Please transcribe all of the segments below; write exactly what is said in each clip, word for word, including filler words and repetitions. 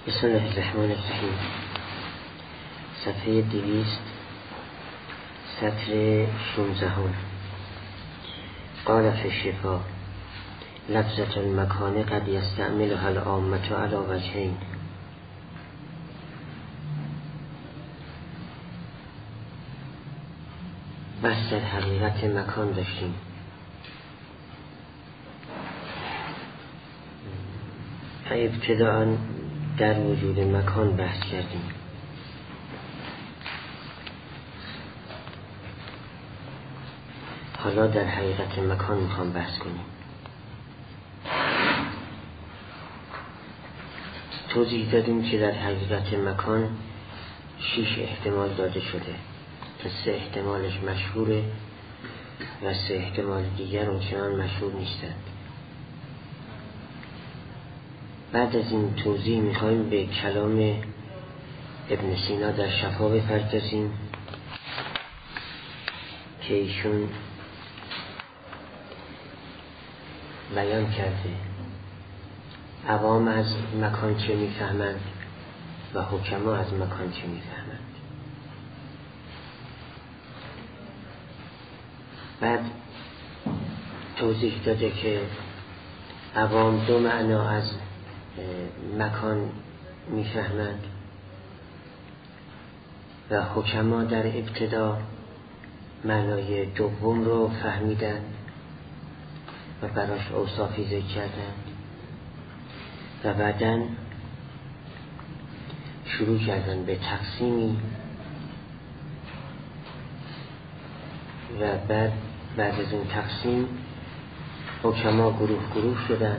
بسم الله الرحمن الرحیم. صفحه دویست، سطر شانزدهم. قال فی الشفا لفظة المکان قد یستعملها العامة علی وجهین. بحث در حقیقت مکان داشتیم. ابتداءً در وجود مکان بحث کردیم. حالا در حقیقت مکان میخوام بحث کنیم. توضیح دادیم که در حقیقت مکان شش احتمال داده شده که سه احتمالش مشهوره و سه احتمال دیگر اونچنان مشهور نیستند. بعد از این توضیح میخوایم به کلام ابن سینا در شفا بپردازیم که ایشون بیان کرده عوام از مکان چه میفهمند و حکما از مکان چه میفهمند. بعد توضیح داده که عوام دو معنا از مکان میفهمند و حکما در ابتدا معنای دوم رو فهمیدن و براش اوصافی ذکر کردن و بعداً شروع کردن به تقسیمی و بعد بعد از این تقسیم حکما گروه گروه شدن،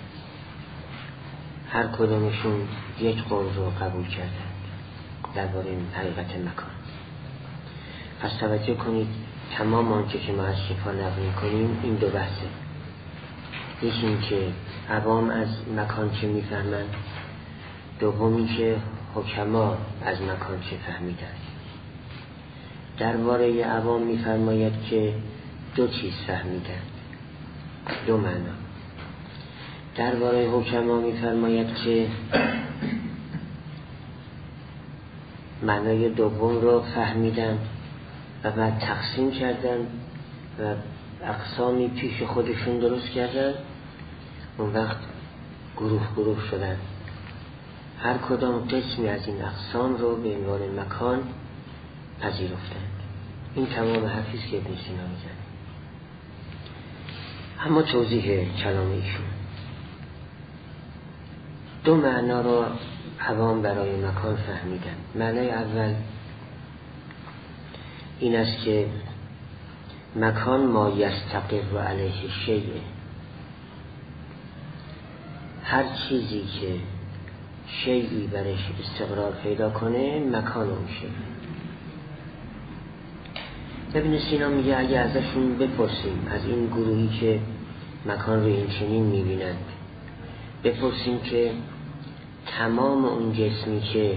هر کدومشون یک قول رو قبول کردند درباره حقیقت مکان. پس توجه کنید تمام آنچه که ما از شفا نقل می‌کنیم این دو بحثه. یکی این که عوام از مکان چه میفهمند، دومی که حکما از مکان چه فهمیدند. درباره عوام می‌فرماید که دو چیز فهمیدند، دو معنا. درباره حکما می‌فرماید که معنای دوم رو فهمیدن و بعد تقسیم کردن و اقسامی پیش خودشون درست کردن، اون وقت گروه گروه شدن. هر کدام قسمی از این اقسام رو به عنوان مکان پذیرفتند. این تمام حرفیست که ابن سینا میزنه. اما توضیح کلام ایشون، دو معنا رو عوام برای مکان فهمیدن. معنای اول این است که مکان ما یستقر علیه شیء، هر چیزی که شیئی برش استقرار پیدا کنه مکان اون شیء. ابن سینا میگه اگه ازشون بپرسیم، از این گروهی که مکان رو این چنین میبینند بپرسیم که تمام اون جسمی که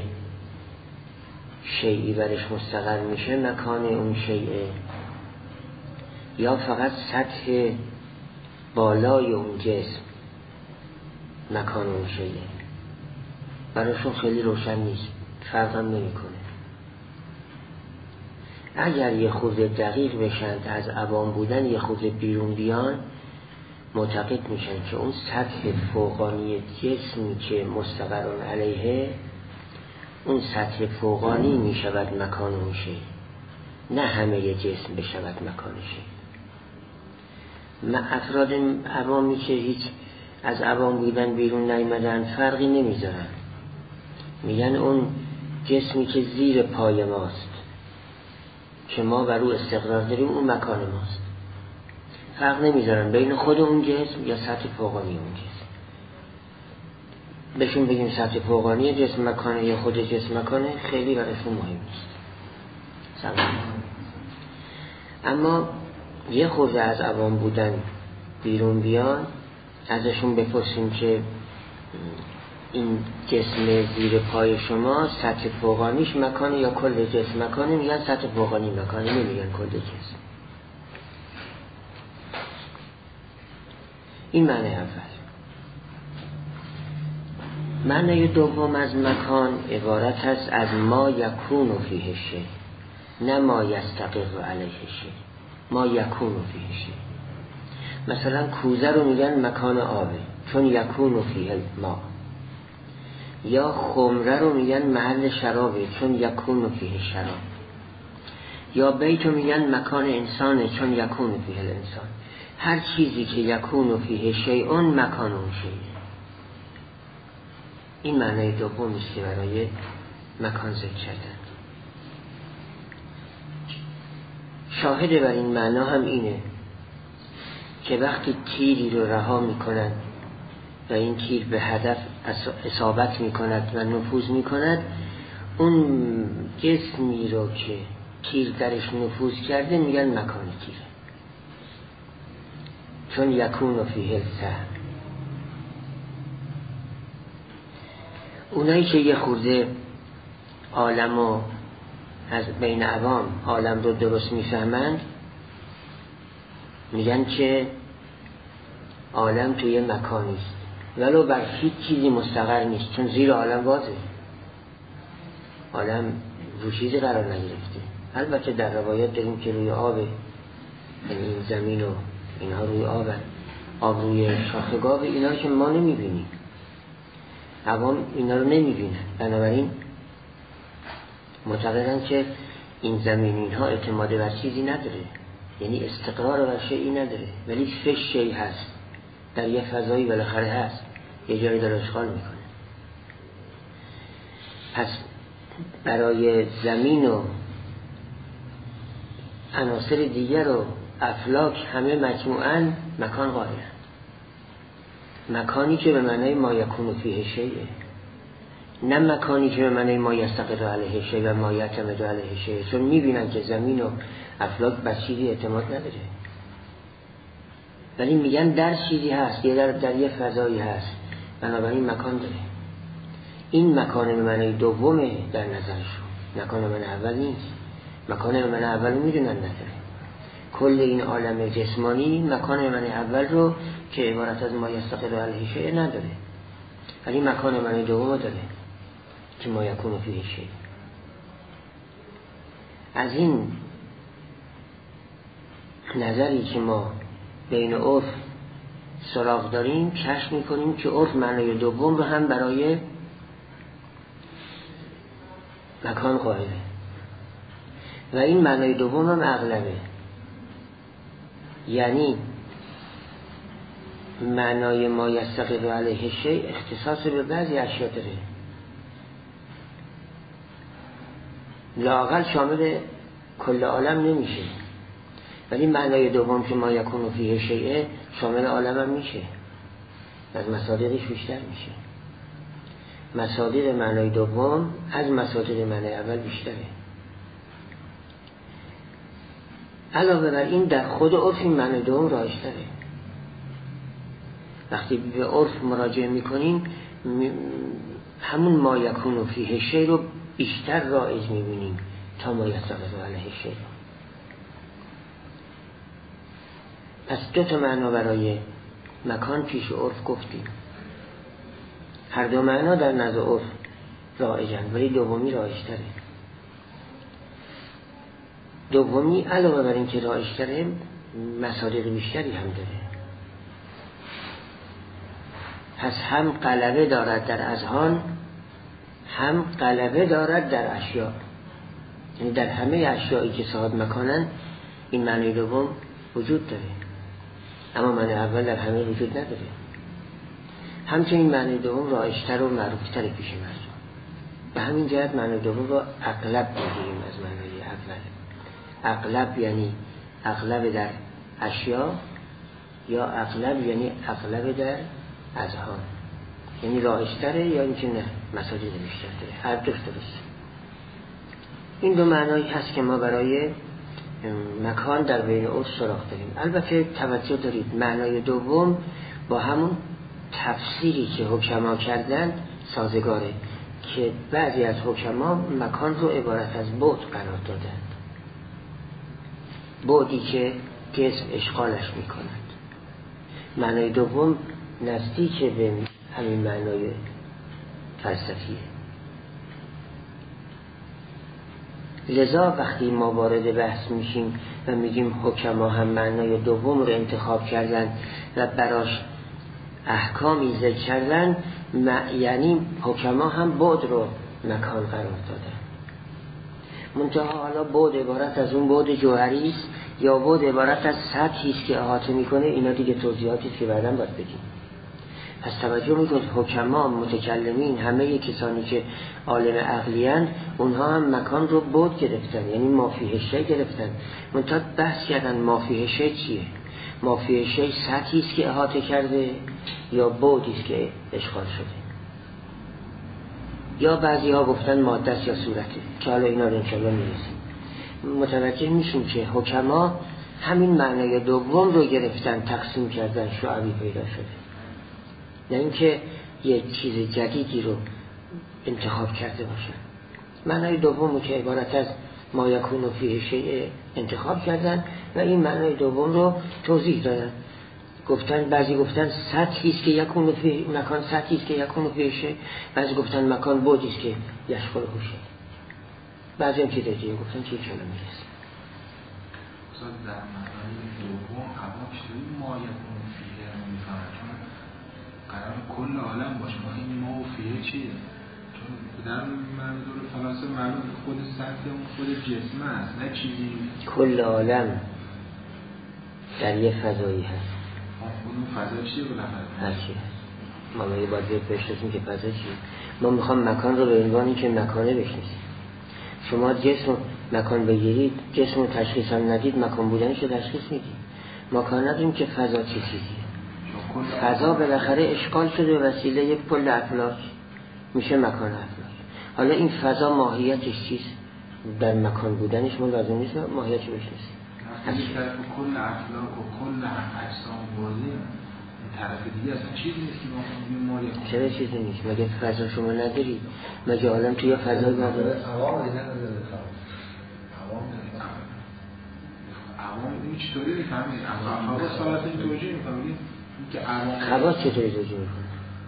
شیئی برش مستقر میشه مکان اون شیئه یا فقط سطح بالای اون جسم مکان اون شیئه، براشون خیلی روشن نیست، فرق هم نمی کنه. اگر یه خورده دقیق بشند، از عوام بودن یه خورده بیرون بیان، معتقد میشن که اون سطح فوقانی جسمی که مستقرون علیه، اون سطح فوقانی میشود مکان اون شیء، نه همه جسم بشود مکان شیء. افراد عوامی که هیچ از عوام بودن بیرون نیامدن فرقی نمیذارن، میگن اون جسمی که زیر پای ماست که ما بر او استقرار داریم اون مکان ماست. فرق نمیذارن بین خود اون جسم یا سطح فوقانی اون جسم. بهشون بگیم سطح فوقانی جسم مکانه یا خود جسم مکانه، خیلی براشون مهم نیست. سلام. اما یه خورده از عوام بودن بیرون بیان، ازشون بپرسیم که این جسم زیر پای شما سطح فوقانیش مکانه یا کل جسم مکانه، میگن سطح فوقانی مکانه، نمیگن کل جسم. این معنی اول. معنای دوم از مکان عبارت است از ما یکون فیه شیء، نه ما یستقر علیه شیء، ما یکون فیه شیء. مثلا کوزه رو میگن مکان آبه چون یکون فیه ما، یا خمره رو میگن محل شرابه چون یکون فیه شراب، یا بیت رو میگن مکان انسانه چون یکون فیه الانسان. هر چیزی که یکون فیه شیء مکان اون شیء. این معنای دومی است که برای مکان ذکر کردن. شاهد بر این معنا هم اینه که وقتی تیری رو رها میکنند و این تیر به هدف اصابت میکند و نفوذ میکند، اون جسمی رو که تیر درش نفوذ کرده میگن مکان تیره، چون یکون فیه السهم. اونایی که یه خورده عالم و از بین عوام عالم رو درست میفهمند میگن که عالم توی مکانی است ولو بر هیچ چیزی مستقر نیست، چون زیر عالم بازه، عالم رو چیزی قرار نگرفته. البته در روایت داریم که روی آبه، یعنی این زمین و اینها روی آبه، آب روی شاخه گاوه، اینا رو که ما نمیبینیم، عوام اینا رو نمیبینن، بنابراین معتقدن که این زمین اینها اعتماد بر چیزی نداره، یعنی استقرار بر شیئی نداره، ولی فش شیئی هست، در یه فضایی بالاخره هست، یه جایی داره اشغال میکنه. پس برای زمین و عناصر دیگر و افلاک همه مجموعاً مکان قائلن، مکانی که به معنای ما یکون فیه شیء، نه مکانی که به معنای ما یستقر علیه شیء و ما یعتمد علیه شیء، چون میبینن که زمین و افلاک بر چیزی اعتماد نداره، ولی میگن در چیزی هست، یه در, در یه فضایی هست، بنابراین مکان داره. این مکان به معنای دومه در نظرشون، مکان به معنای اول نیست. مکان به معنای اول میدونن نداره. کل این عالم جسمانی مکان به معنای اول رو که عبارت از ما یستقر علیه شیء نداره، ولی مکان به معنای دوم داره که ما یکون فیه شیء. از این نظری که ما بین عرف سراغ داریم کشف میکنیم که عرف معنای دوم رو هم برای مکان قائله و این معنای دوم هم اغلبه، یعنی معنای ما یستقر علیه شیء اختصاص به بعضی اشیاء داره، لااقل شامل کل عالم نمیشه، ولی معنای دوم که ما یکون فیه شیء شامل عالم هم میشه، از مصادیقش بیشتر میشه. مصادیق معنای دوم از مصادیق معنای اول بیشتره. علاوه بر این در خود عرف این معنای دوم رایج‌تره. وقتی به عرف مراجعه میکنیم همون ما یکون فیه شیء رو بیشتر رایج میبینیم تا ما یستقر علیه شیء. پس دو تا معنا برای مکان پیش عرف گفتیم، هر دو معنا در نزد عرف رایجن، ولی دومی رایج‌تره. دومی علاوه بر این که رایج‌تره مصادیق بیشتری هم داره، پس هم غلبه دارد در اذهان، هم غلبه دارد در اشیاء، یعنی در همه اشیایی که صاحب مکانن این معنی دوم وجود داره، اما معنی اول در همه وجود نداره. همچنین معنی دوم رایج‌تر و معروف‌تر پیش مردم، به همین جهت معنی دوم رو اغلب می‌گیریم از معنی اول. اغلب یعنی اغلب در اشیاء، یا اغلب یعنی اغلب در اذهان، یعنی رایج‌تره یا اینکه نه مصادیق بیشتر داره، هر دو درست. این دو معنایی هست که ما برای مکان در بین عرف سراغ داریم. البته توجه دارید معنای دوم با همون تفسیری که حکما کردن سازگاره، که بعضی از حکما مکان رو عبارت از بعد قرار دادند، بعدی که جسم اشغالش میکند. معنای دوم نزدیک به همین معنای فلسفیه. لذا وقتی ما وارد بحث میشیم و میگیم حکما هم معنای دوم رو انتخاب کردن و براش احکامی ذکر کردن، یعنی حکما هم بعد رو مکان قرار دادن. منتها حالا بعد عبارت از اون بعد جوهری است یا بعد عبارت از سطحی است که احاطه میکنه، اینا دیگه توضیحاتی است که بعداً باید بدیم. پس توجه میکنید حکما، متکلمین، همه کسانی که عالم عقلی‌اند، اونها هم مکان رو بعد گرفتن، یعنی ما فیه شیء گرفتن. منتها بحث کردن ما فیه شیء چیه؟ ما فیه شیء سطحی است که احاطه کرده یا بعدی است که اشغال شده، یا بعضی ها گفتن ماده است یا صورته، که حالا اینا رو انشاءالله میرسیم. متوجه میشیم که حکما همین معنای دوم رو گرفتن، تقسیم کردن، شعبی پیدا شده، نه اینکه یک چیز جدیدی رو انتخاب کرده باشن. معنای دوم که عبارت از ما یکون فیه شیء انتخاب کردن و این معنای دوم رو توضیح دادن. گفتن بعضی گفتن سطحی است که یکون فیه، مکان سطحی است که یکون فیه شیء، بعضی گفتن مکان بعدی است که یشغله شیء، بعضی هم چیز دیگه گفتن چی کلمه میرسه. استاد در معنای دوم هوا چطوری ما یکون فیه رو میفهمن؟ چون قرار کل عالم باشه، ما این ما و فیه چیه؟ چون در منظور فلاسفه معلوم خود سطح اون خود جسم است، نه چیزی. کل عالم در یه فضایی هست. اون فضا چیه بالاخره؟ هر چی هست. ما میگه باید بیاد بشناسیم که فضا چیه. ما میخوام مکان رو به عنوان که مکانه بشناسیم. شما جسم و مکان بگیرید، جسم و تشخیص هم ندید، مکان بودنش رو تشخیص میدید. مکان ندیم که فضا چی چیزیه. فضا بالاخره اشغال شده و وسیله یک کل افلاک میشه مکان افلاک. حالا این فضا ماهیتش چیست؟ در مکان بودنش ما لازم نیست ماهیتش بشناسیم. از این طرف کل افلاک و کل اجسام بازی طرف دیگه اصلا چیزی نیست که ما بگیم ما. چرا چیزی نیست؟ مگه فضا شما ندارید؟ مگه عالم توی فضای نداره؟ عوام دیگه نداره. عوام این چطوری میفهمید؟ خواص حالت این توجیه میفهمید که عوام خواص چطوری توجیه میکنه؟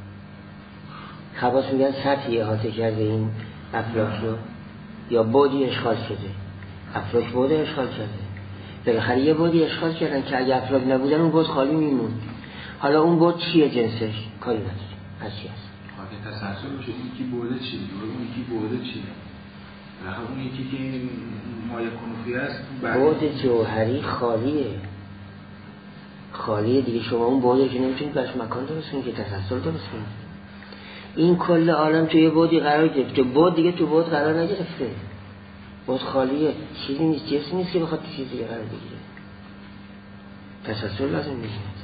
خواص میگن سطحی احاطه کرده این افلاک رو یا بعدی اشغال شده. افلاک بعد اشغال کرده. بالاخره یه بعدی اشغال کردن که اگه افلاک نبودن اون بعد خالی میمون. حالا اون بعد چیه جنسش؟ کاری نداره. از چی هست؟ خاطر تسلسل میشه این کی بعد چیه؟ اون کی بعد چیه؟ بالاخره اون یکی که ما یکونفی است بعد جوهری خالیه. خالیه دیگه. شما اون بعدی که نمیتونید برش مکان درست کنید که تسلسل درست کنید. این کل عالم توی بعدی قرار گرفته، بعد دیگه تو بعد قرار نگرفته. بعد خالیه، چیزی نیست، جسم نیست که بخواد چیزی دیگه قرار بگیره. تسلسل لازم میشه.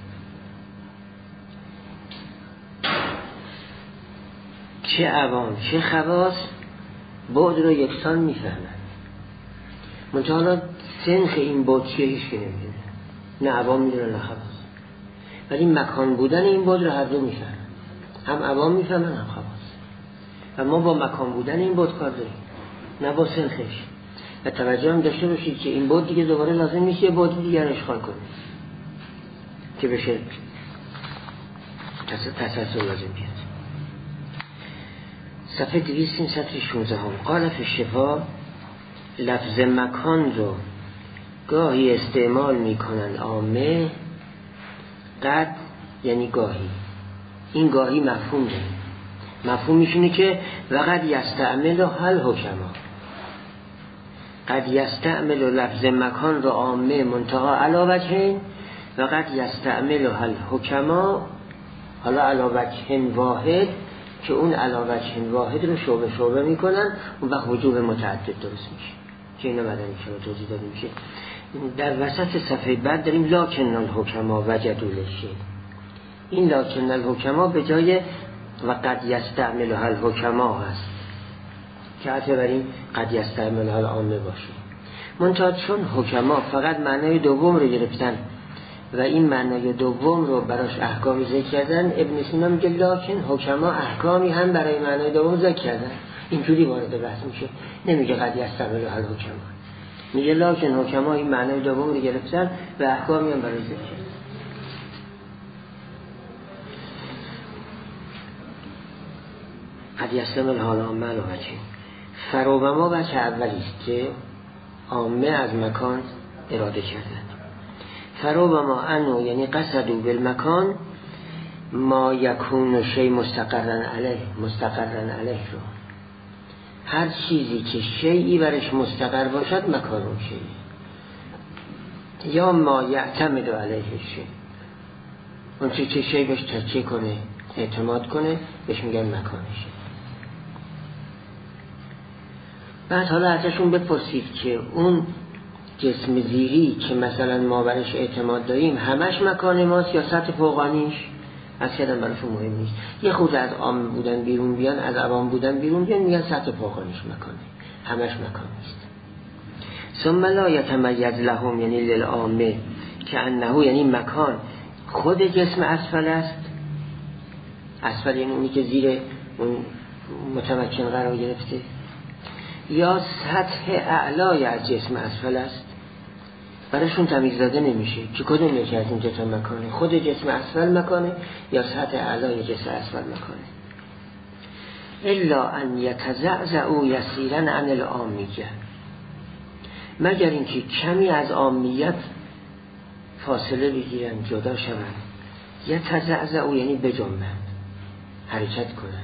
چه عوام چه خواص بعد رو یکسان میفهمن. منتها حالا سنخ این بعد چیه هیچ که نمیدونه، نه عوام میدونه نه خواص، ولی مکان بودن این بعد رو هر دو میفهمن. هم عوام میفهمن هم خواص. و ما با مکان بودن این بعد کار داریم، نه با سنخش. و توجه هم داشته باشید که این بعد دیگه دوباره لازم نیست یه بعد دیگر اشغال کنه که بشه تسلسل لازم بیاد. صفحه دویست سطر شانزده هم قال فی الشفا لفظ مکان رو گاهی استعمال میکنن عامه، قد یعنی گاهی، این گاهی مفهوم داره. مفهومش اینه که وقد یستعمل هل حکما، قد یستعمل لفظ مکان رو عامه منتها علی وجهین، وقد یستعمل هل حکما حالا علی وجهین واحد، که اون علی وجهین واحد رو شعبه شعبه میکنن و وقت وجوه متعدد درست میشه که اینا بعدا میشه توضیح داده میشه. در وسط صفحه بعد داریم لکن الحکما وجدوا للشیء. این لکن الحکما به جای و قد یستعمل هل حکما هست که حتی بریم قد یستعمل هل عامه باشه. منتها چون حکما فقط معنای دوم رو گرفتن و این معنای دوم رو براش احکامی ذکر کردن، ابن سینا میگه لکن حکما احکامی هم برای معنای دوم ذکر کردن. اینجوری وارد بحث میشه، نمیگه قد یستعمل هل حکما، میگه لکن حکما این معنای دوم رو گرفتن و احکامی هم برای ذکر کردن. قد یسلم الحال عامه علی وجه. فروبما وجه اولی است که عامه از مکان اراده کردند. فروبما انو یعنی قصدوا بالمکان ما یکون شی مستقرن علیه، مستقرن علیه رو، هر چیزی که شیئی برش مستقر باشد مکان اون شیئی، یا ما یعتمد علیه شی، اون چی که شی بهش تکیه کنه اعتماد کنه بهش میگن مکانشه. بعد حالا ازشون بپرسید که اون جسم زیری که مثلا ما برش اعتماد داریم همش مکان ماست یا سطح فوقانیش؟ از کردن براشون مهم نیست. یه خود از عام بودن بیرون بیان، از عوام بودن بیرون بیان، میگن سطح فوقانیش مکانه، همش مکان نیست. ثم لا یتمیز لهم یعنی للعامه که انه یعنی مکان خود جسم اسفل است. اسفل یعنی اونی که زیر اون متمکن قرار گرفته، یا سطح اعلای از جسم اسفل است. براشون تمیز داده نمیشه که کدوم یکی از این جسم مکانه، خود جسم اسفل مکانه یا سطح اعلای جسم اسفل مکانه. الا ان یتزعزعوا یسیرا عن العامیه، مگر اینکه کمی از عامیت فاصله بگیرن، جدا شوند. یتزعزعوا یعنی بجنبند، حرکت کنند.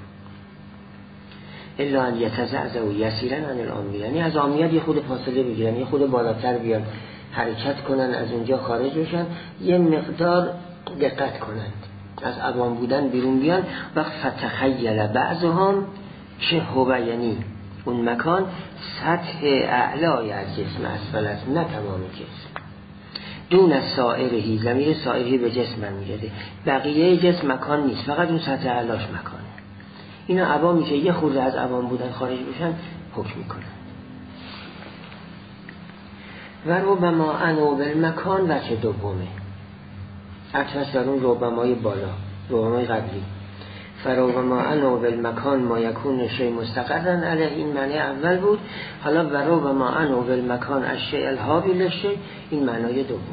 الا ان یتزعزعوا یسیرا عن العامیه یعنی از عامیت یه خود فاصله بگیرن، یه خود بالاتر بیان، حرکت کنن، از اونجا خارج بشن، یه مقدار دقت کنند، از عوام بودن بیرون بیان. وقت فتخیل بعضهم که هو یعنی اون مکان سطح اعلای از جسم اسفل است، نه تمام جسم. دون از سائرهی، ضمیر سائرهی به جسم میگرده، بقیه جسم مکان نیست، فقط اون سطح اعلاش مکانه. اینا عوام میشه یه خورده از عوام بودن خارج بشن حکم میکنن. و ربما انو بالمکان وجه دومه، عطفش در اون ربمای بالا، ربمای قبلی. فربما انو بالمکان ما یکون شی مستقرن علیه، این معنی اول بود. حالا و ربما انو بالمکان الشیء الحابیل شی، این معنای دومه.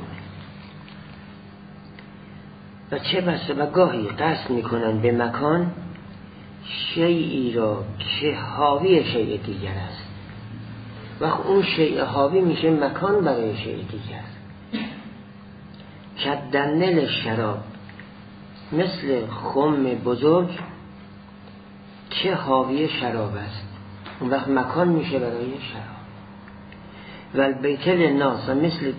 و چه بسته و گاهی قصد میکنن به مکان شیئی را که حاوی شیء دیگر است، وقت اون شیء حاوی میشه مکان برای شیء دیگر. کدنل شراب، مثل خم بزرگ که حاوی شراب است، اون وقت مکان میشه برای شراب. و البیت للناس، مثل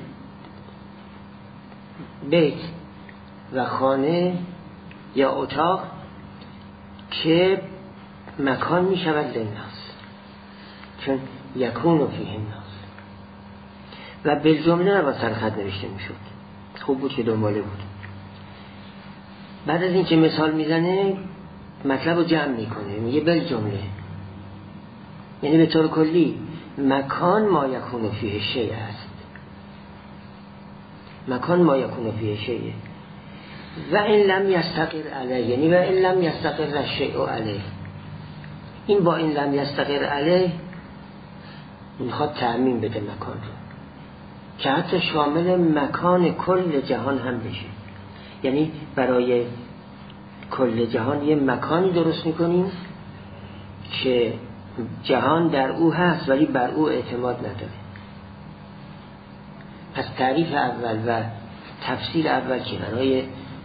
بیت و خانه یا اتاق که مکان می شود للناس، چون یکون فیه الناس. و بالجمله نباید سرخط نوشته می شد، خوب بود که دنباله بود. بعد از این که مثال میزنه مطلب رو جمع میکنه، میگه بالجمله یعنی به طور کلی مکان ما یکون فیه شیء است، مکان ما یکون فیه شیء. و این لم یستقر علیه یعنی و این لم یستقر الشیء علیه، این با این لم یستقر علیه میخواد تعمیم بده مکان رو که حتی شامل مکان کل جهان هم بشه. یعنی برای کل جهان یه مکانی درست میکنیم که جهان در او هست ولی بر او اعتماد نداره. پس تعریف اول و تفسیر اول که برای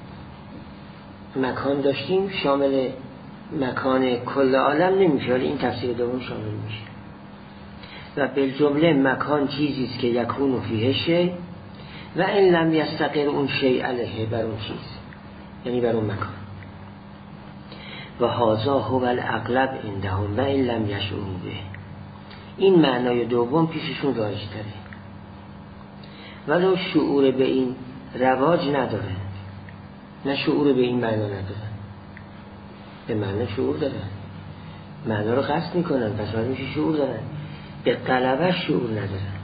مکان داشتیم شامل مکان کل عالم نمیشه، ولی این تفسیر دوم شامل میشه. و بالجمله مکان چیزی است که یکون فیه شی و این لم یستقر اون شی علیه، بر اون چیز یعنی بر اون مکان. و هذا هو الاغلب عندهم و این لم یشعروا به، این معنای دوم پیششون رایج تره ولو شعور به این رواج نداره. نه شعور به این معنا ندارن، به معنا شعور دارن، معنا رو قصد میکنن، پس باید میشه شعور دارن. به قلبه شعور ندارن،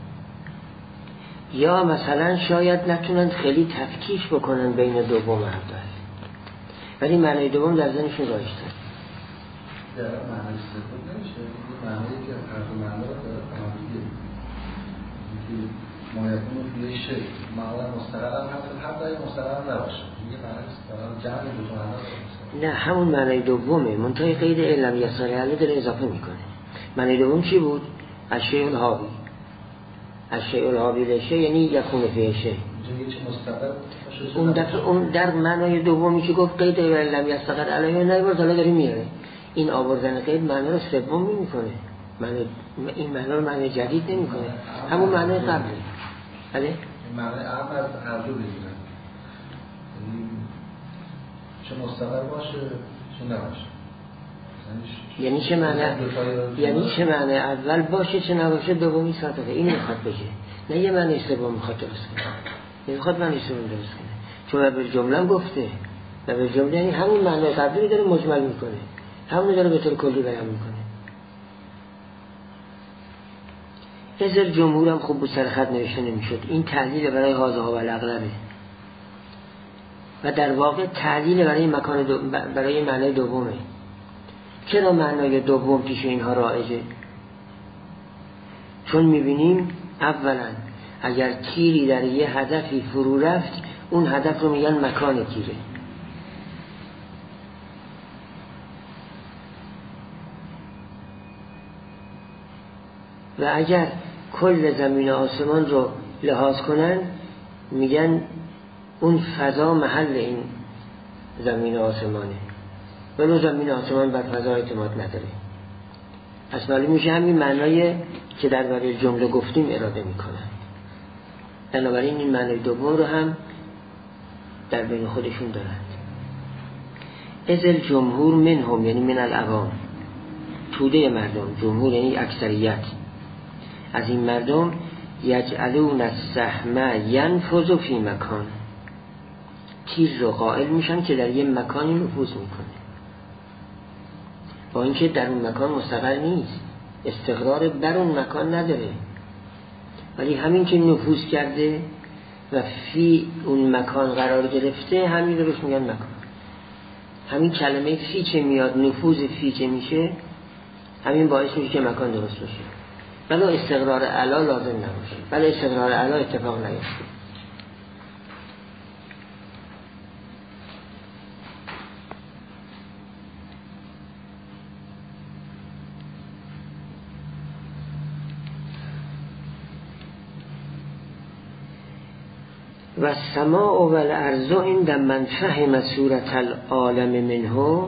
یا مثلا شاید نتونن خیلی تفکیک بکنن بین دوم اول، ولی معنای دوم در ذهنشون رایج تره. در معنی استفاده نمیشه، معنی که هر دو معنا رو داره فهمیده که ما یکون فیه شی معنا مستقر هم هست، حتی اگه مستقر هم نباشه، میگه معنی مستقر جمع دو تا معنا رو نه همون معنای دومه، منتهای قید علم یساری علی داره اضافه میکنه. معنای دوم چی بود؟ اشیاء الهاوی، اشیاء الهاوی لشه یعنی یکون فیشه. اون در اون در معنای دومی که گفت قید علم یساری علی نه باز حالا داره میاره. این آوردن قید معنی رو سوم میکنه. معنی این معنی رو معنی جدید نمیکنه. همون معنی قبله. بله؟ معنی عام از هر دو بگیرن. چه مستقر باشه چه نباشه. یعنی چه معنی یعنی چه معنی اول باشه چه نباشه دومی صادقه. این میخواد بگه. نه یه معنی سوم میخواد درست کنه. نمیخواد معنی سوم درست کنه. چون به جمله گفته. به جمله یعنی همون معنی قبلی داره مجمل میکنه. همون داره به طور کلی بیان میکنه. نظر جمهور هم خوب بود سر خط نوشته نمیشد. این تعلیل برای حاضه ها و الاغلبه و در واقع تعلیل برای مکان دو... برای معنی دومه. چرا معنای دوم پیش اینها رایجه؟ چون میبینیم اولا اگر تیری در یه هدفی فرو رفت اون هدف رو میگن مکان تیره. و اگر کل زمین و آسمان رو لحاظ کنن میگن اون فضا محل این زمین و آسمانه، ولو زمین و آسمان بر فضا اعتماد نداره. پس معلوم میشه همین معنای که در برای جمله گفتیم اراده میکنن. بنابراین این معنای دوم رو هم در بین خودشون دارند. ازل جمهور منهم یعنی من العوام، توده مردم، جمهور یعنی اکثریت از این مردم، یجعلون السهم ینفذ فی مکان، تیر رو قائل میشن که در یه مکانی نفوذ میکنه، با اینکه در اون مکان مستقر نیست، استقرار بر اون مکان نداره، ولی همین که نفوذ کرده و فی اون مکان قرار گرفته همین رو روش میگن مکان. همین کلمه فی که میاد، نفوذ فی که میشه، همین باعث میشه که مکان درست بشه. بلا استقرار علا لازم نباشه، بلا استقرار علا اتفاق نیفته. و السماء و الارض عند من فهم صورت العالم منه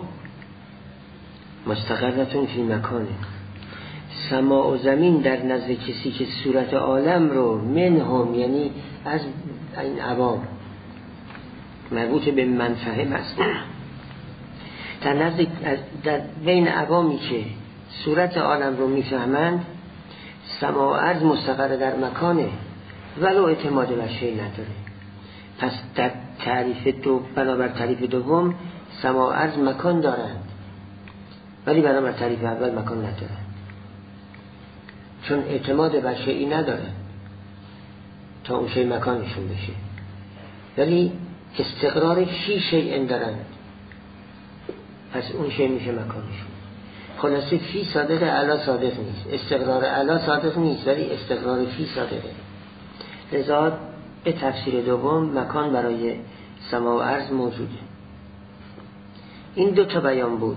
مستقرتون فی مکانه. سما و زمین در نزد کسی که صورت عالم رو منهم یعنی از این عوام مربوط به من فهم است، در نزد در بین عوامی که صورت عالم رو میفهمند، سما و ارض مستقر در مکانه ولو اعتماد بر شیء نداره. پس در تعریف دو بنابر تعریف دوم سما و ارض مکان دارند، ولی بنابر تعریف اول مکان ندارند، چون اعتماد بر شیئی نداره تا اون شیء مکانشون بشه، ولی استقرار فی شیء دارن، پس اون شیء میشه مکانشون. خلاصه فی صادق علا صادق نیست، استقرار علا صادق نیست، ولی استقرار فی صادقه. لذا به تفسیر دوم مکان برای سما و ارض موجوده. این دو تا بیان بود،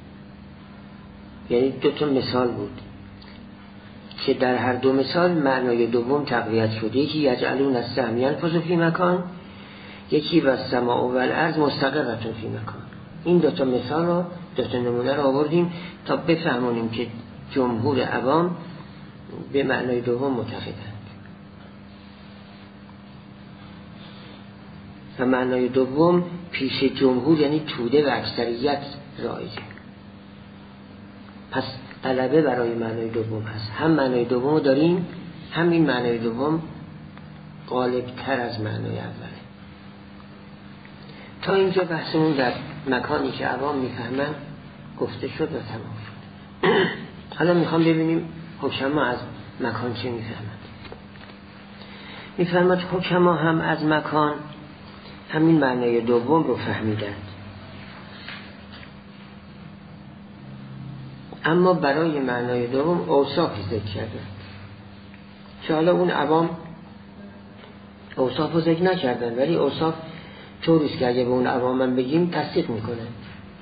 یعنی دو تا مثال بود که در هر دو مثال معنای دوم تقویت شده. یکی یجعلون السهم ینفذ فی مکان، یکی و السماء و الارض مستقرتون فی مکان. این دو تا مثال رو دو تا نمونه رو آوردیم تا بفهمونیم که جمهور عوام به معنای دوم معتقدند و معنای دوم پیش جمهور یعنی توده و اکثریت رایجه. پس غلبه برای معنای دوم هست. هم معنای دوم داریم، هم این معنای دوم غالب تر از معنای اوله. تا اینجا بحثمون در مکانی که عوام میفهمن گفته شد و تمام شد. حالا میخوام ببینیم حکما از مکان چه میفهمند. میفهمند حکما هم از مکان همین معنای دوم رو فهمیدند، اما برای معنای دوم اوصافی ذکر کردند که حالا اون عوام اوصاف رو ذکر نکردن، ولی اوصاف طوریست که اگه به اون عوام بگیم تصدیق میکنه.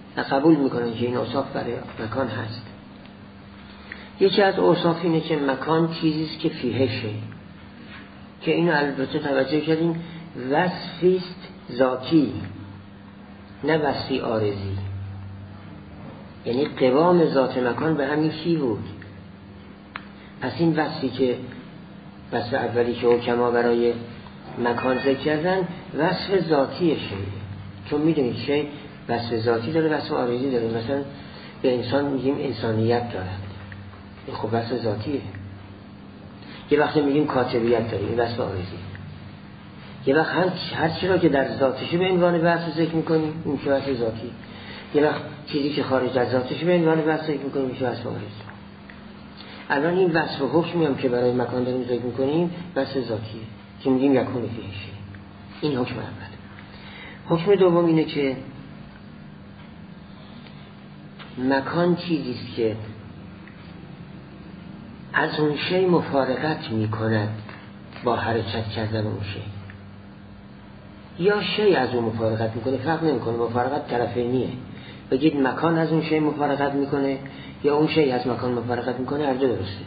و قبول میکنن که این اوصاف برای مکان هست. یکی از اوصاف اینه که مکان چیزیست که فیه شی، که اینو البته توجه کردیم وصفیست ذاتی نه وصفی عارضی، یعنی قوام ذات مکان به همین شی بود. پس این وصفی که وصف اولی که حکما برای مکان ذکر کردن وصف ذاتی شیه، چون میدونید شی وصف ذاتی داره وصف عارضی داره. مثلا به انسان میگیم انسانیت دارد، این خب وصف ذاتیه. یه وقت میگیم کاتبیت داره، این وصف عارضی. یه وقت هر هر چی را که در ذاتشه به عنوان وصف ذکر میکنیم این که وصف ذاتی. یه وقت چیزی که خارج از ذاتشه به عنوان وصف ذکر میکنیم این که وصف عارضی. الان این وصف حکمی هم که برای مکان داریم ذکر میکنیم وصف ذاتیه که میگیم یکون فیه شی. این حکم اول. حکم دوم اینه که مکان چیزیست که از اون شی مفارقت میکند با حرکت کردن اون شی، یا شی از اون مفارقت میکنه، فرق نمیکنه، مفارقت طرفینیه. بگید مکان از اون شی مفارقت میکنه یا اون شی از مکان مفارقت میکنه، هر دو درسته.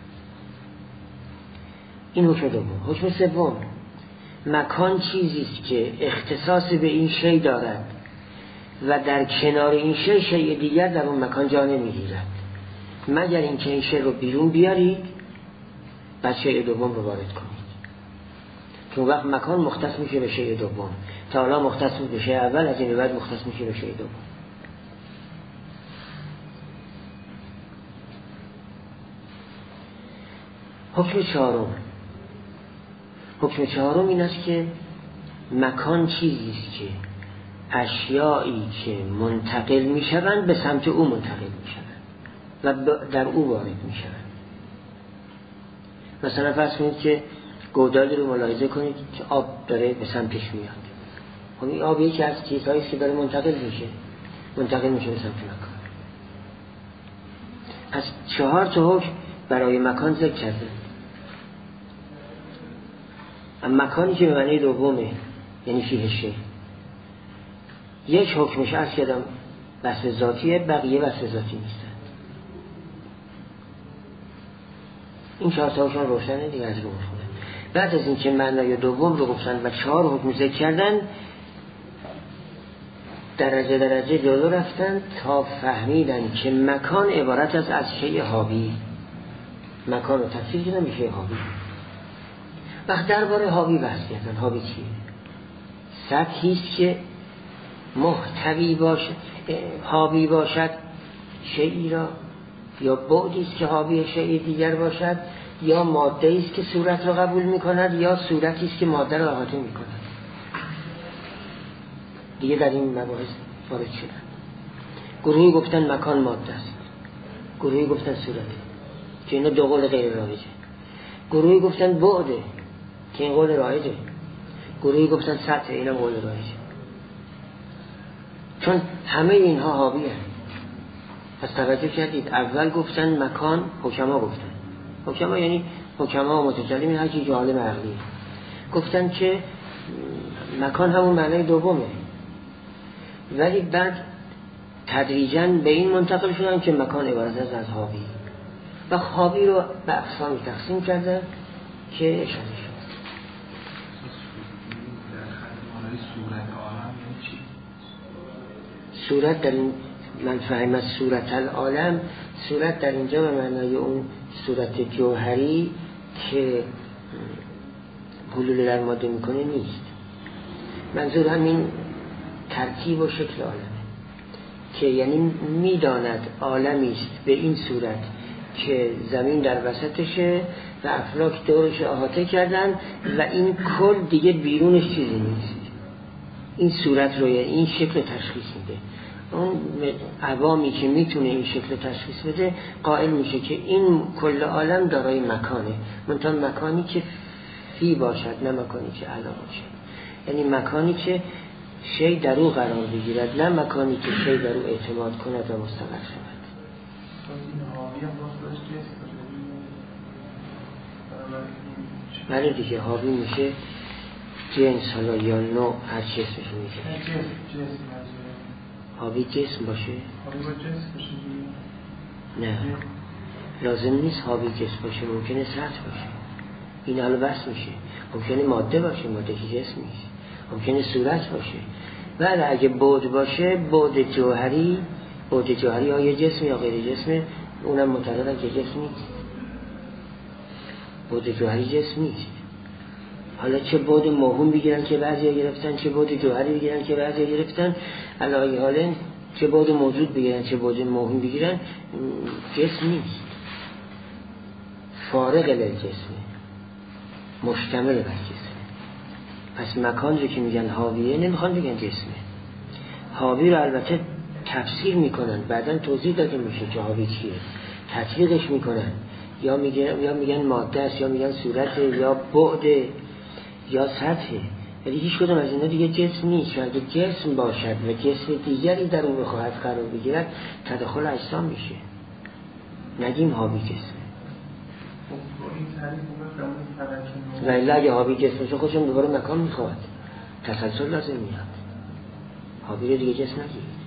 این حکم دوم. حکم سوم، مکان چیزیست که اختصاص به این شی دارد و در کنار این شی شی دیگر در اون مکان جا نمیگیرد مگر اینکه این شی رو بیرون بیارید بعد شی دوم رو وارد کنید. چون وقت مکان مختص میشه به شی دوم، تا حالا مختص به شی اول، از این بعد مختص میشه به شی دوم. حکم چهارم. حکم چهارم این است که مکان چیزیست که اشیایی که منتقل میشوند به سمت او منتقل میشوند و در او وارد میشوند. مثلا فرض کنید که گودالی رو ملاحظه کنید که آب داره به سمتش میاد. خب این آب یکی از چیزهایی که داره منتقل میشه منتقل میشه به سمت مکان. پس چهار تا حکم برای مکان ذکر کرده. اما مکانی که به معنی دومه یعنی فیه شی، یک حکمش عرض کردم وصف ذاتیه، بقیه وصف ذاتی نیستن. این چهار تا حکم روشنه دیگه از رو مفهومه. بعد از این که معنای دوم رو گفتن و چهار حکم ذکر کردن، درجه درجه جلو رفتن تا فهمیدن که مکان عبارت است از شیء حاوی. مکان رو تفسیر کردن به شیء حاوی. وقت درباره حاوی بحث کردن. حاوی چیه؟ سطحی است که محتوی باشد، حاوی باشد شیئی را، یا بعدی است که حاوی شیء دیگر باشد، یا ماده است که صورت را قبول می‌کند، یا صورتی است که ماده را احاطه می‌کند. دیگه در این مباحث وارد شدن. گروهی گفتن مکان ماده است، گروهی گفتن صورته که اینا دو قول غیر رایجه. گروهی گفتن بعده که این قول رایجه. گروهی گفتن سطح، اینا قول رایجه. چون همه اینها حاوی هست. پس توجه کردید اول گفتن مکان، حکما گفتن. حکما یعنی حکما و متکلمین، هر کی عالم عقلی گفتن که مکان همون معنی دومه، ولی بعد تدریجاً به این منتقل شدن که مکان عبارت است از حاوی و حاوی رو به اقسامی تقسیم کردن که اشاره شد. صورت در این من فهمت صورت العالم، صورت در اینجا به معنای اون صورت جوهری که حلول در ماده میکنه نیست. منظور همین ترکیب و شکل عالمه که یعنی میداند عالمی است به این صورت که زمین در وسطشه و افلاک دورش احاطه کردن و این کل دیگه بیرونش چیزی نیست. این صورت رو یا این شکل تشخیص میده. اون عوامی که میتونه این شکل تشخیص بده قائل میشه که این کل عالم دارای مکانه، منتها مکانی که فی باشد نه مکانی که علا باشد. یعنی مکانی که شی در او قرار بگیرد نه مکانی که شی در او اعتماد کند و مستقر شود. بله دیگه حاوی میشه جنس حالا یا نوع، هر چی اسمش میشه. حاوی جسم باشه؟ حاوی با جسم باشه؟ نه لازم نیست حاوی جسم باشه، ممکنه سطح باشه. این حالا بحث میشه. ممکنه ماده باشه، ماده که جسم نیست. ممکنه صورت باشه. ولی اگه بعد باشه، بعد جوهری، بعد جوهری یا یه جسم یا غیر جسم، اونم معتقدن که جسم نیست. بعد جوهری جسم نیست. حالا چه بعد موهوم بگیرن که بعضیا گرفتن، چه بعد جوهری بگیرن که بعضیا گرفتن، علاوه حالا چه بعد موجود بگیرن چه بعد موهوم بگیرن، جسم نیست. فارغ للجسم، مشتمل بر جسم. پس مکان رو که میگن حاویه نمیخوان بگن جسمه. حاوی رو البته تفسیر میکنن، بعدن توضیح داده میشه که حاوی چیه، تطبیقش میکنن، یا میگن یا میگن ماده است، یا میگن صورته، یا بعد، یا سطحه. ولی هیچ کدوم از اینا دیگه جسم نیست. اگه جسم باشد و جسم دیگری در اون بخواهد قرار بگیرد، تداخل اجسام میشه. نگیم حاوی جسمه. و الا اگه حاوی جسم باشه خودشون دوباره مکان میخواد، تسلسل لازم میاد. حاوی رو دیگه جسم نگیرید.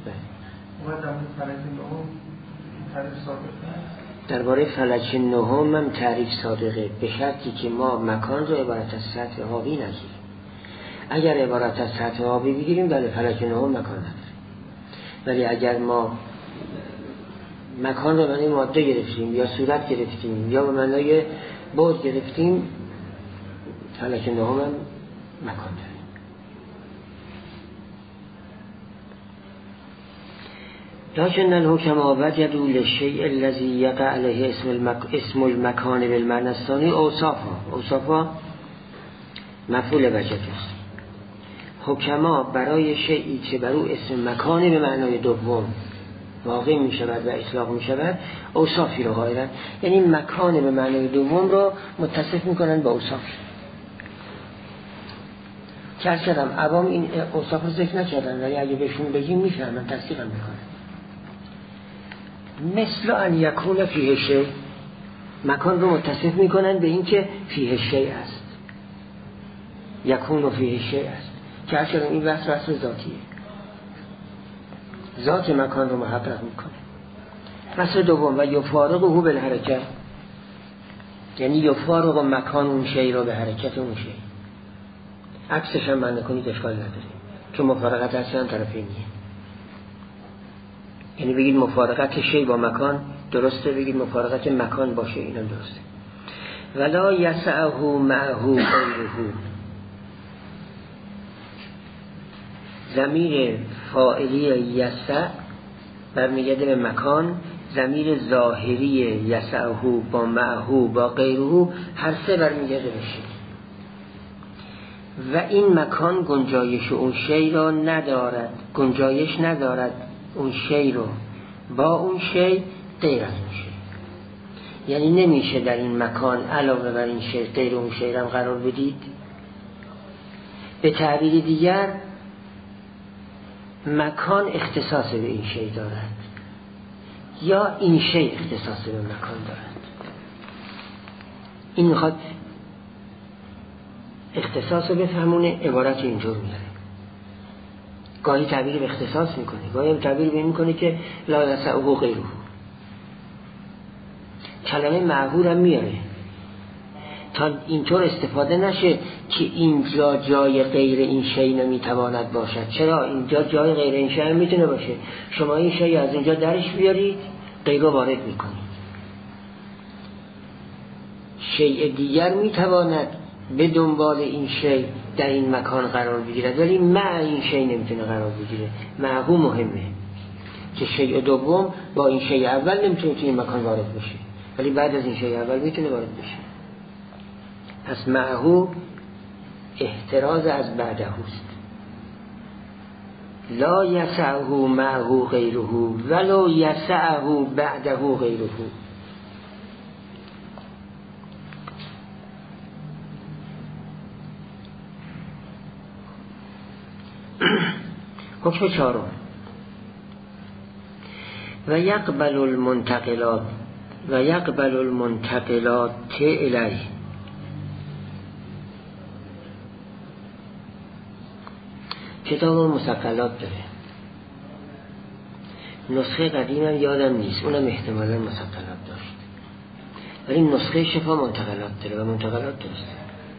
درباره فلک نهم هم تعریف صادقه، به شرطی که ما مکان رو عبارت از سطح حاوی نگیریم. اگر عبارت از سطح حاوی بگیریم بله فلک نهم مکان نداره. ولی اگر ما مکان رو به معنای ماده گرفتیم یا صورت گرفتیم یا به معنای بعد گرفتیم، فلک نهم هم مکان داره. لكن الحكم وجدوا للشيء الذي يقع عليه اسم المك... اسم المكان بالمعنى الثاني اوصافا. اوصافا مفعول وجد است. حکما برای شیئی که بر او اسم مکان به معنای دوم واقع می شود و اطلاق می شود، اوصافی رو قائلند. یعنی مکان به معنای دوم رو متصف می کنند با اوصافی. چرا کردم عوام این اوصاف رو ذکر نکردن، ولی اگه بهشون بگیم میفهمن، تصدیقم میکنن. مثل ان یکون فیه شیء، مکان رو متصف میکنن به این که فیه شیء است، یکون فیه شیء است. چرا کردم این وصف وصف ذاتیه، ذات مکان رو محقق میکنه. وصف دوم و یفارقه بالحرکت، یعنی یفارق مکان اون شیء رو به حرکت اون شیء. عکسش هم معنی کنید اشکال نداره، چون مفارقت اصلا طرفینیه. یعنی بگید مفارقت شیء با مکان درسته، بگید مفارقت مکان باشه اینم درسته. ولا یسعه معه غیره، ضمیر فاعلی یسع برمیگرده به مکان، ضمیر ظاهری یسعه با معه با غیره هر سه برمیگرده به شیء. و این مکان گنجایش اون شیء را ندارد، گنجایش ندارد اون شیء رو با اون شیء غیر از اون شیء. یعنی نمیشه در این مکان علاوه بر این شیء غیر اون شیء را قرار بدید. به تعبیر دیگر مکان اختصاص به این شیء دارد یا این شیء اختصاص به مکان دارد. این میخواد اختصاص رو بفهمونه، عبارت اینجور میاره. گاهی تعبیر به اختصاص میکنه، گاهی هم تعبیر به این میکنه که لا یسعه غیره. کلمه معهور هم میاره تا اینطور استفاده نشه که اینجا جای غیر این شیء نمیتواند باشد. چرا؟ اینجا جای غیر این شیء میتونه باشه. شما این شیء از اینجا درش بیارید، غیر وارد میکنید. شیء دیگر میتواند به دنبال این شیء در این مکان قرار بگیرد، ولی مع این شیء نمیتونه قرار بگیره. معه مهمه که شیء دوم با این شیء اول نمیتونه توی این مکان وارد بشه، ولی بعد از این شیء اول میتونه وارد بشه. پس معه احتراز از بعده است. لا یسعه معه غیره ولو یسعه بعده غیره. حکم چهارم و یقبل المنتقلات و یقبل المنتقلات الیه. کتاب مستقلات داره، نسخه قدیمم یادم نیست، اونم احتمالا مسطلب داشت، ولی نسخه شفا منتقلات داره و منتقلات درسته.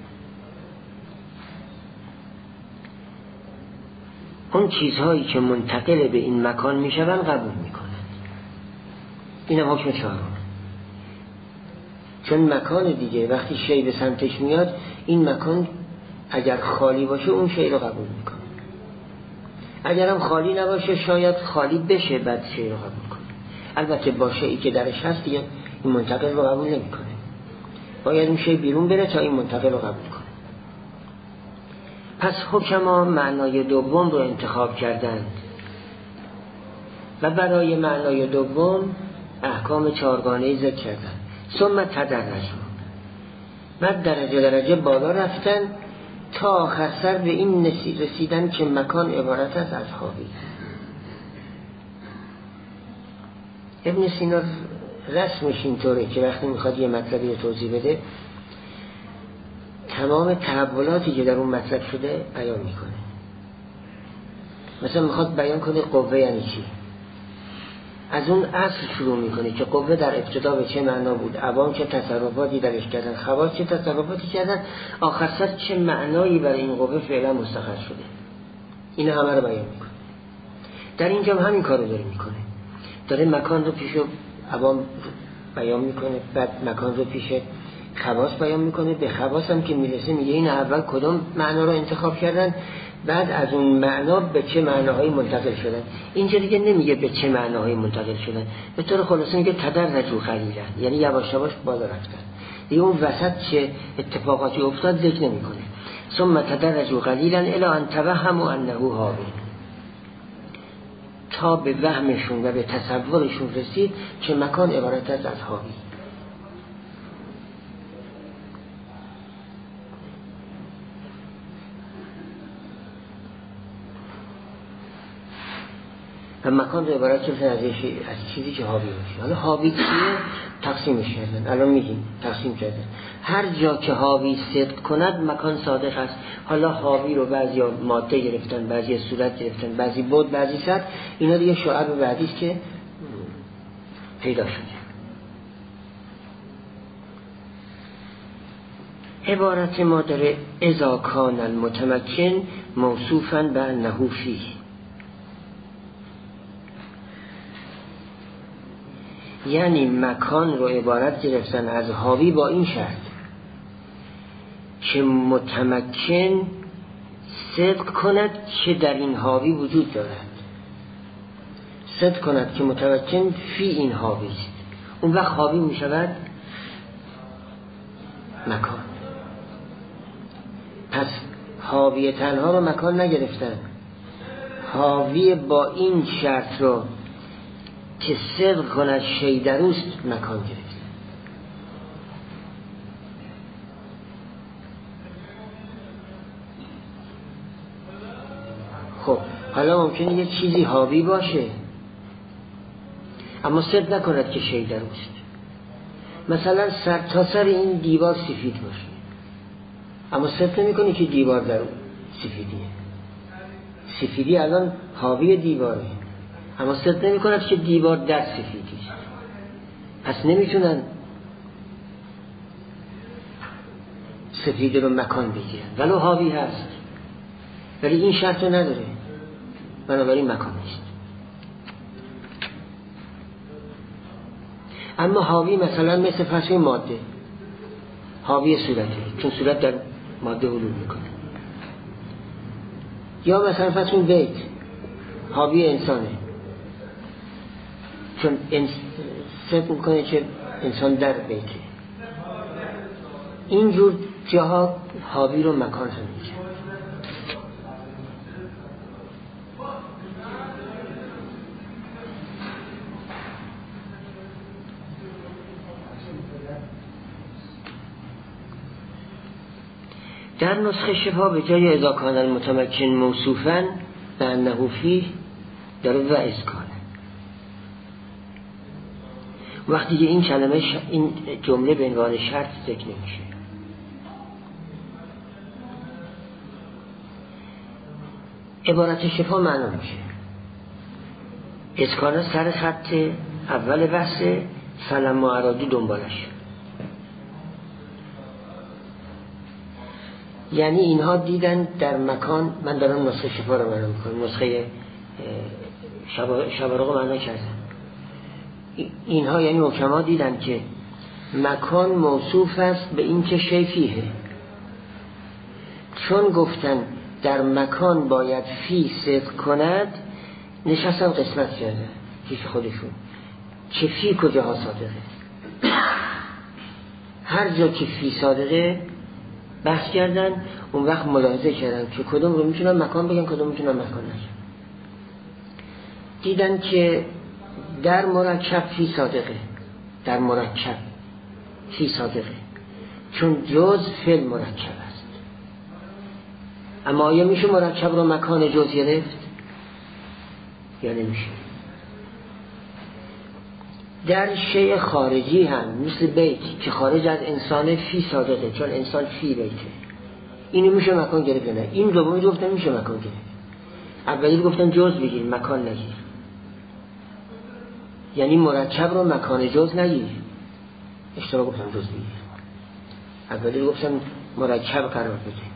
اون چیزهایی که منتقل به این مکان میشون قبول میکنند. اینم حکم چهارم. چون مکان دیگه وقتی شی به سمتش میاد، این مکان اگر خالی باشه اون شی رو قبول میکنه، اگرم خالی نباشه شاید خالی بشه بعد شی رو قبول کنه. البته با شیئی که درش هست دیگه این منتقل رو قبول نمیکنه، باید اون شی بیرون بره تا این منتقل رو قبول کنه. پس حکما معنای دوم رو انتخاب کردند و برای معنای دوم احکام چهارگانه‌ای ذکر کردند. ثم تدرجوا، بعد درجه درجه بالا رفتن تا آخر سر به این رسیدن که مکان عبارت است از حاوی. ابن سینا رسمش اینطوره که وقتی میخواد یه مطلبی رو توضیح بده، تمام تحولاتی که در اون مطلب شده بیان میکنه. مثلا میخواد بیان کنه قوه یعنی چی، از اون اصل شروع میکنه که قوه در ابتدا به چه معنا بود، عوام چه تصرفاتی درش کردن، خواص چه تصرفاتی کردن، آخر سر چه معنایی برای این قوه فعلا مستقر شده. این همه رو بیان میکنه. در اینجا هم همین کار رو داره میکنه، داره مکان رو پیش عوام بیان میکنه، بعد مکان رو پیش خواص بیان میکنه. به خواص هم که میرسه میگه این اول کدوم معنا رو انتخاب کردن، بعد از اون معنا به چه معناهایی منتقل شدن. اینجا دیگه نمیگه به چه معناهایی منتقل شدن، به طور خلاصه میگه تدرجوا قلیلا، یعنی یواش یواش بالا رفتن. دیگه اون وسط چه اتفاقاتی افتاد ذکر نمیکنه. ثم تدرجوا قلیلا الی ان توهموا انه حاوی، تا به وهمشون و به تصورشون رسید که مکان عبارت است از حاوی. و مکان رو عبارت کردن از چیزی که حاوی باشه. حالا حاوی چیه؟ تقسیمش کردن. الان میگیم تقسیم کردن. هر جا که حاوی صدق کند مکان صادق است. حالا حاوی رو بعضی ماده گرفتن، بعضی صورت گرفتن، بعضی بود، بعضی سطح. اینا دیگه شعب بعدی است که پیدا شده. عبارت ما داره اذا کان المتمکن موصوفا بانه فیه، یعنی مکان رو عبارت گرفتن از حاوی با این شرط که متمکن صدق کند که در این حاوی وجود دارد، صدق کند که متمکن فی این حاوی است. اون وقت حاوی می شود مکان. پس حاوی تنها رو مکان نگرفتن، حاوی با این شرط رو که صدق کند شی دروست مکان گرفت. خب حالا ممکنه یه چیزی حاوی باشه اما صدق نکند که شی دروست. مثلا سر تا سر این دیوار سفید باشه اما صدق نمیکنه که دیوار در سفیدیه. سفیدی الان حاوی دیواره اما صدق نمی کند که دیوار در سفیدی است. پس نمیتونن سفید رو مکان بگیرن ولو حاوی هست، ولی این شرط رو نداره، بنابراین مکان نیست. اما حاوی مثلا مثل فرض ماده، حاوی صورته چون صورت در ماده حلول میکنه، یا مثلا فرض بیت حاوی انسانه چون صدق میکنه که انسان در بیته. اینجور جاها حاوی رو مکان هم میشه. در نسخه شفا به جای اذا کان المتمکن موصوفا بانه فیه داره و اسکانه. وقتی که این کلمه ش... این جمله به عنوان شرط ذکر نمیشه. عبارت شفا معنا میشه اسکان سر خط اول بحث فلما ارادو دنبالش. یعنی اینها دیدن در مکان، من دارم نسخه شفا رو معنا میکنم، نسخه شبارق معنا کردم. اینها یعنی حکما دیدن که مکان موصوف است به این که شی فیه، چون گفتن در مکان باید فی صدق کند نشستن قسمت کردن پیش خودشون که فی کجاها صادقه. هر جا که فی صادقه بحث کردن، اون وقت ملاحظه کردن که کدوم رو میتونن مکان بگن کدوم میتونن مکان نگن. دیدن که در مرکب فی صادقه، در مرکب فی صادقه چون جز فعل مرکب است. اما آیا میشه مرکب رو مکان جز گرفت یا نمیشه؟ در شیء خارجی هم مثل بیت که خارج از انسان فی صادقه، چون انسان فی بیته، اینو میشه مکان گرفت نه؟ این دومی گفتن میشه مکان گرفت. اولی گفتن جز بگیر مکان نگیر، یعنی مرکب رو مکان جز نگیر. اشتباه گفتم جز بگیر. اولی گفتن مرکب قرار بده.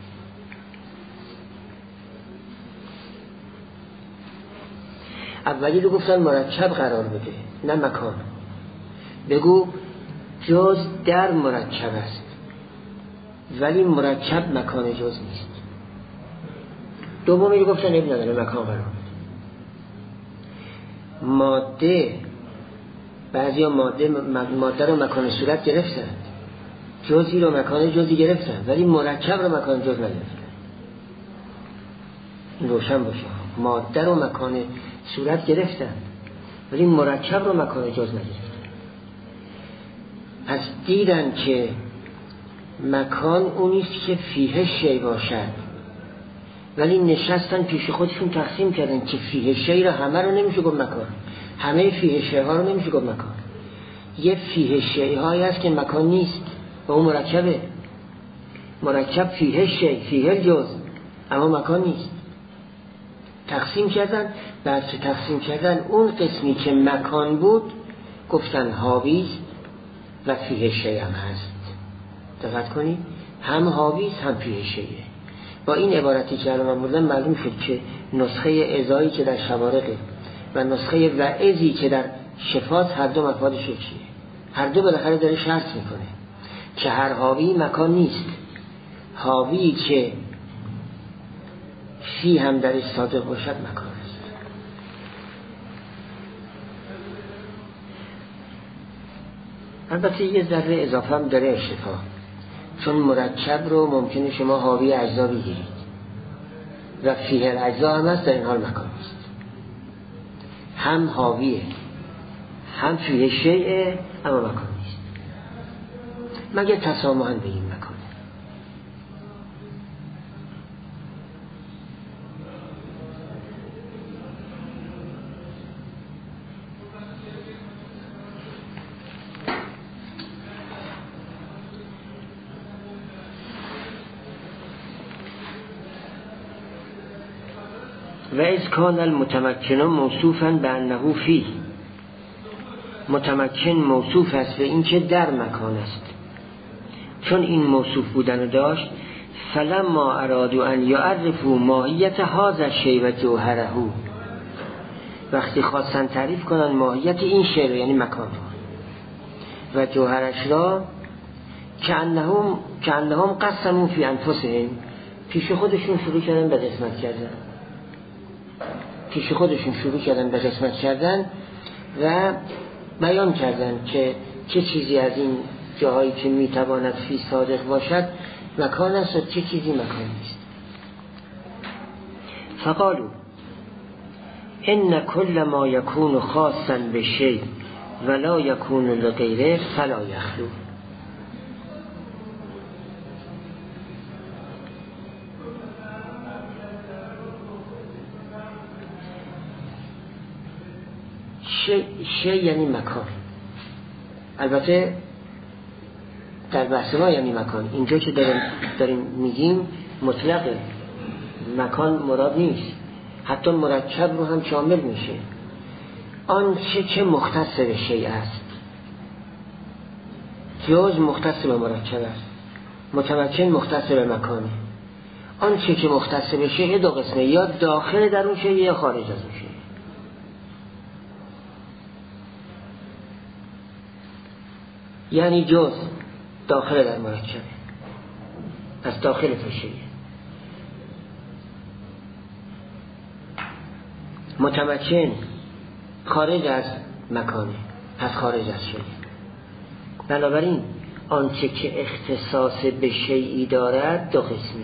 اولی رو گفتن مرکب قرار بده نه مکان. بگو جز در مرکب است ولی مرکب مکان جز نیست. دومی رو گفتن اب نداره مکان قرار بده. ماده، بعضی ها ماده ماده رو مکان صورت گرفتن، جزی رو مکان جزی گرفتن ولی مرکب رو مکان جز نگرفتن. روشن باشه، ماده رو مکان صورت گرفتن ولی مرکب رو مکان جز نگرفتن. پس دیدن که مکان اونیست که فیه شی باشد، ولی نشستن پیش خودشون تقسیم کردن که فیه شی رو همه رو نمیشه گفت مکان، همه فیه شی ها رو نمیشه گفت مکان. یه فیه شی هایی هست که مکان نیست و اون مرکبه. مرکب فیه شی، فیه جز، اما مکان نیست. تقسیم کردن، بعد که تقسیم کردن اون قسمی که مکان بود گفتن حاوی و فیه شی هم هست. دقت کنید، هم حاوی هم فیه شیه. با این عبارتی که الان بردم معلوم شد که نسخه ازایی که در شوارقه و نسخه وعظی که در شفاعت هر دو مفادش چیه؟ هر دو بالاخره داره شرط میکنه که هر حاوی مکان نیست. حاوی که فی هم درش صادق باشد مکان است. البته یه ذره اضافه هم داره شفا، چون مرکب رو ممکنه شما حاوی اجزا بگیرید و فیه الاجزا هم هست، در این حال مکان است. هم حاویه هم فیه شیعه اما مکان نیست، مگر تسامحاً بگیم مکان. و از کان المتمکن موصوفا به انه فی، متمکن موصوف است به این که در مکان است. چون این موصوف بودن داشت فلما ارادوا ان یعرفوا ماهیت هذا الشیء و جوهره، وقتی خواستن تعریف کنن ماهیت این شیء یعنی مکان و جوهرش را، کأنهم کأنهم قسموا فی انفسهم، پیش خودشون شروع کردن به قسمت کردن پیش خودشون شروع کردن به قسمت کردن و بیان کردن که چه چیزی از این جاهایی که میتواند فی صادق باشد مکان است و چه چیزی مکان نیست. فقالوا ان كل ما يكون خاصا بشيء ولا يكون لغيره فلا يخلو. شی, شی یعنی مکان. البته در بحث ما یعنی مکان، اینجا که داریم, داریم میگیم مطلق مکان مراد نیست، حتی مرکب رو هم شامل میشه. آنچه که مختص به شیء است، جز مختص به مرکب است، متمکن مختص به مکانه. آنچه که مختص به شیء دو قسمه، یا داخل در اون شیء یا خارج از اون شیء. یعنی جز داخل در مرکب، از داخل شیء. متمکن خارج از مکانه، از خارج از شیء. بنابراین آنچه که اختصاص به شیئی دارد دو قسمه،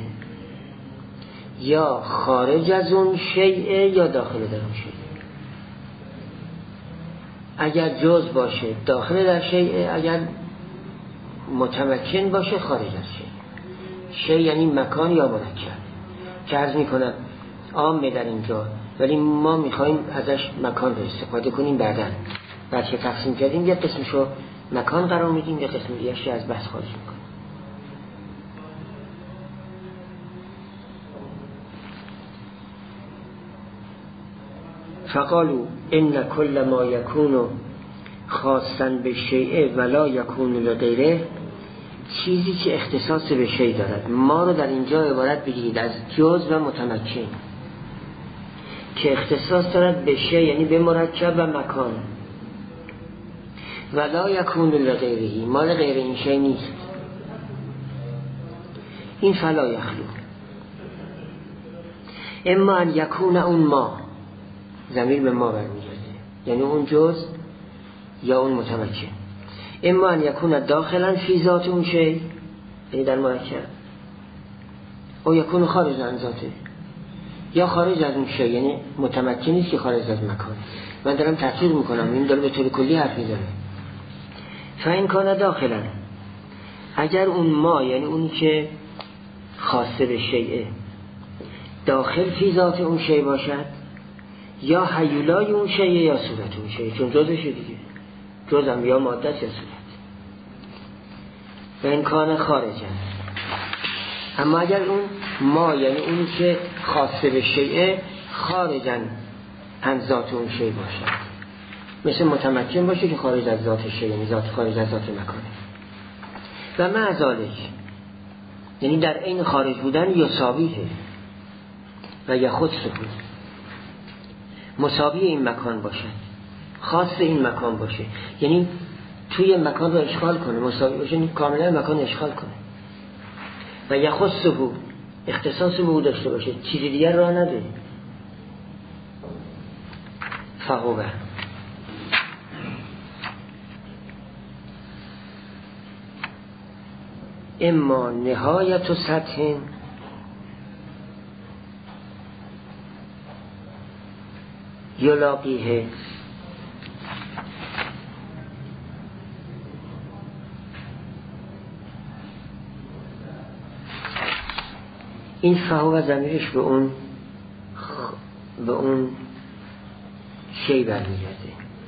یا خارج از اون شیء یا داخل در اون شیء. اگر جز باشه داخل در شیء، اگر متمکن باشه خارج از شیء. شیء یعنی مکان یا مرکب که عرض میکنم عامه در اینجا، ولی ما میخوایم ازش مکان رو استفاده کنیم. بعداً بعد که تقسیم کردیم یک قسمشو مکان قرار میدیم، یک قسم دیگه از بحث خارج میکنیم. فقالوا ان كل ما يكون خاصا بالشيء ولا يكون لغيره، چیزی که اختصاص به شیء دارد. ما رو در اینجا عبارت بگیرید از جز و متمکن که اختصاص دارد به شیء، یعنی به مرکب و مکان. ولا یکون لغیره، مال غیر این شیء نیست. این فلا یخلو. اما ان یکون اون ما، ضمیر به ما برمیگرده، یعنی اون جز یا اون متمکن. اما ان یکون داخلا فی ذات اون شیء، یعنی در مرکب، او یکون خارج از ذاته، یا خارج از اون شیء، یعنی متمکن نیست که خارج از مکان. من دارم تحقیق میکنم، این داره به طور کلی حرف میزنه. فاین کان داخلا، اگر اون ما یعنی اونی که خاصه به شیء داخل فی ذات اون شیء باشد، یا حیولای اون شیء یا صورت اون شیء، چون جزشه دیگه، جزم یا ماده یا صورت. فاین کان خارجا، اما اگر اون ما یعنی اونی که خاصه به شیء خارجا عن ذات اون شیء باشد، مثل متمکن باشه که خارج از ذات شیء، یعنی ذات خارج از ذات مکانه. و مع ذالک، یعنی در این خارج بودن یساویه و یخصه، مساوی این مکان باشه، خاص این مکان باشه، یعنی توی مکان رو اشغال کنه، مساوی باشه، یعنی کاملا مکان اشغال کنه. و یخصه، اختصاص به او داشته باشه، چیزی دیگر راه نده. فهو اما نهایت سطح یلاقیه، این فهو ضمیرش به اون به اون شی برمیگرده.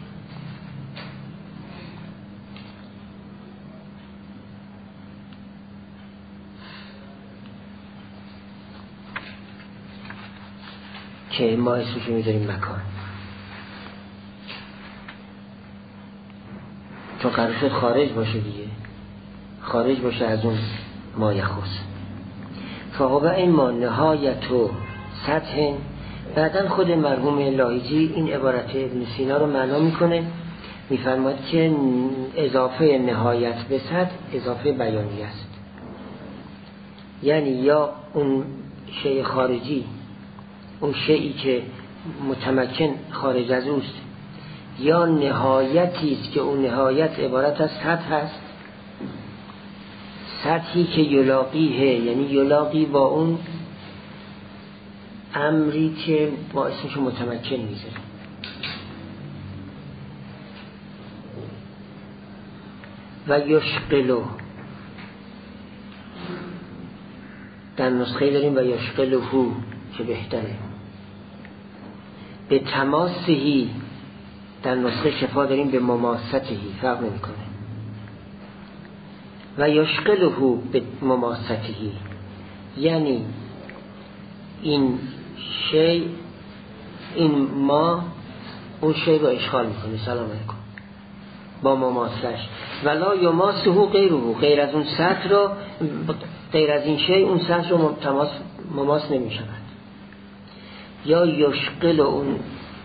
که ما اسمشو میذاریم مکان، چون قرار شد خارج باشه دیگه، خارج باشه از اون ما یخص. فهو اما نهایت و سطح. بعدن خود مرحوم لاهیجی این عبارت ابن سینا رو معنا میکنه، میفرماید که اضافه نهایت به سطح اضافه بیانی است، یعنی یا اون شیء خارجی، اون شیئی که متمکن خارج از اوست، یا نهایتی است که اون نهایت عبارت از سطح است، سطحی که یلاقیه، یعنی یلاقی با اون امری که با اسمشو متمکن میذاره. و یشغلو، در نسخه داریم و یشغلو که بهتره. به تماسهی، در نسخه شفا داریم به مماستهی، فرق نمی کنه. و یشغلو به مماستهی، یعنی این شی، این ما اون شی رو اشغال میکنه. سلام علیکم با مماسش. ولا یماسه غیره، غیر از اون سطح رو، غیر از این شی اون سطح رو تماس مماس نمی شود. یا یشغل اون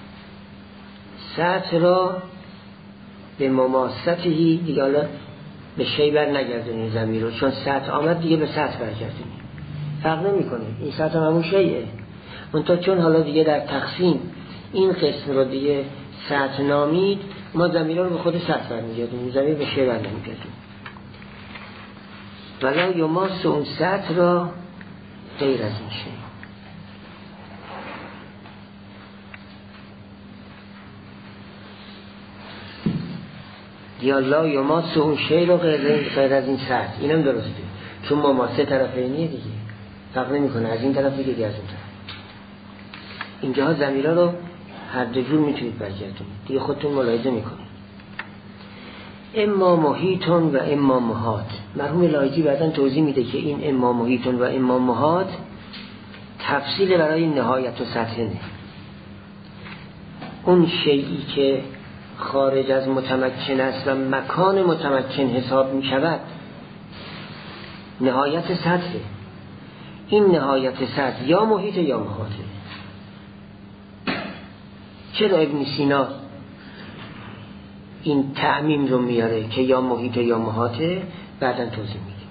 سطح را به مماسته، دیگه حالا به شی بر نگردونی زمین رو، چون سطح آمد دیگه به سطح برگردونی فرق نمی کنه، این سطح هم همون شیئه. منتها چون حالا دیگه در تقسیم این قسم رو دیگه سطح نامید، ما زمین رو به خود سطح برمیگردونیم، زمین به شی بر نمیگردونیم. ولا یماس اون سطح را غیر از این شی. یا لا یماس اون شی رو غیر از این سطح. اینم درسته، چون مماسه طرفینیه دیگه، فرق نمیکنه از این طرف دیگه از اون طرف. اینجاها زمیرا رو هر دو جور میتونید برگردونید دیگه، خودتون ملاحظه میکنید. اما محیطون و اما محاط. مرحوم لایجی بعداً توضیح میده که این اما محیطون و اما محاط تفصیل برای نهایت و سطحنه. اون شیئی که خارج از متمکن است و مکان متمکن حساب می شود نهایت سطحه. این نهایت سطح یا محیط یا محاطه. چرا ابن سینا این تعمیم رو میاره که یا محیط یا محاطه؟ بعداً توضیح میده،